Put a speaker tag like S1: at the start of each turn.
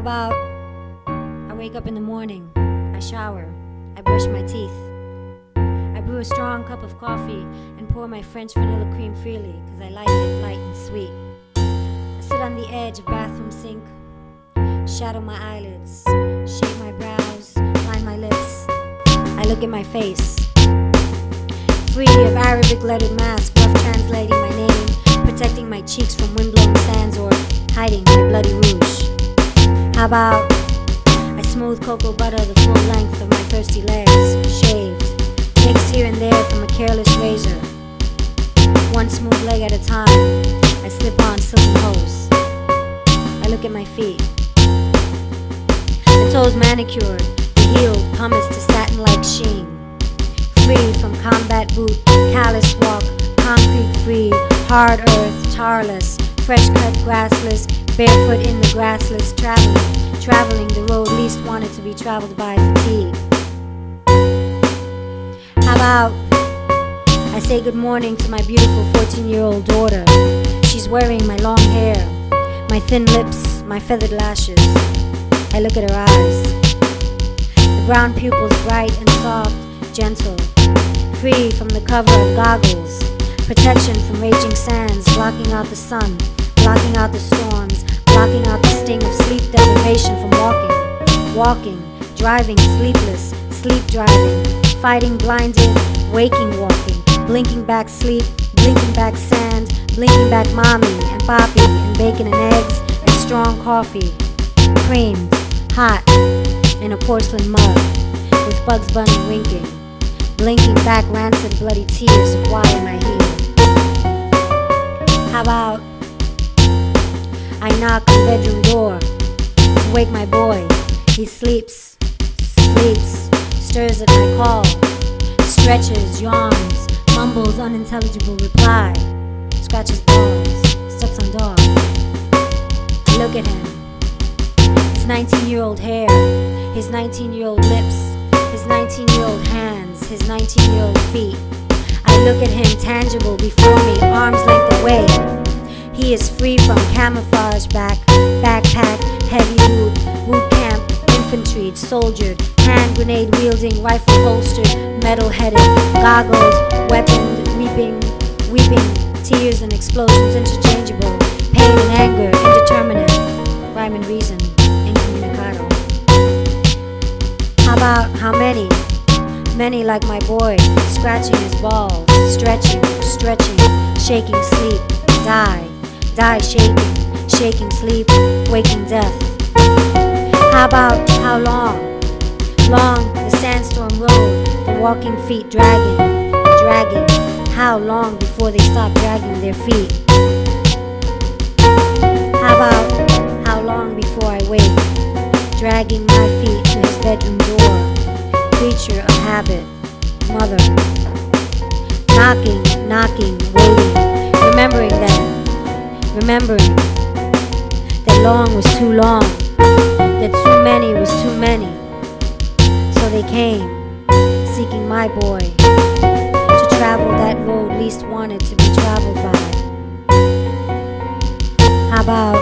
S1: about I wake up in the morning, I shower, I brush my teeth, I brew a strong cup of coffee and pour my French vanilla cream freely because I like it light and sweet. I sit on the edge of bathroom sink, shadow my eyelids, shape my brows, line my lips. I look at my face, free of Arabic lettered mask, rough translating my name, protecting my cheeks from windblown sands or hiding my bloody rouge. How about I smooth cocoa butter the full length of my thirsty legs, shaved, nicks here and there from a careless razor. One smooth leg at a time, I slip on silky hose. I look at my feet, the toes manicured, the heel pumice to satin-like sheen. Free from combat boot, callous walk, concrete free, hard earth, tarless, fresh cut grassless, barefoot in the grassless, traveling the road least wanted to be traveled by fatigue. How about I say good morning to my beautiful 14-year-old daughter. She's wearing my long hair, my thin lips, my feathered lashes. I look at her eyes, the brown pupils bright and soft, gentle, free from the cover of goggles, protection from raging sands, blocking out the sun, blocking out the storms, blocking out the sting of sleep deprivation from walking, driving sleepless, sleep driving, fighting blinded, waking walking, blinking back sleep, blinking back sand, blinking back mommy and papi and bacon and eggs and strong coffee, creamed, hot, in a porcelain mug, with Bugs Bunny winking, blinking back rancid bloody tears of why am I here. How about I knock on the bedroom door to wake my boy. He sleeps, stirs at my call, stretches, yawns, mumbles unintelligible reply, scratches balls, steps on dog. I look at him, his 19-year-old hair, his 19-year-old lips, his 19-year-old hands, his 19-year-old feet. I look at him tangible before me, arm's length away. He is free from camouflage backpack, heavy boot camp, infantry, soldiered, hand grenade wielding, rifle holstered, metal-headed, goggled, weaponed, weeping, tears and explosions interchangeable, pain and anger, indeterminate, rhyme and reason, incommunicado. How about how many like my boy, scratching his balls, stretching, shaking sleep, die shaking sleep, waking death. How about how long the sandstorm road, the walking feet dragging, how long before they stop dragging their feet? How about how long before I wake, dragging my feet to his bedroom door, creature of habit, mother, knocking, waiting, remembering that long was too long, that too many was too many. So they came, seeking my boy, to travel that road least wanted to be traveled by. How about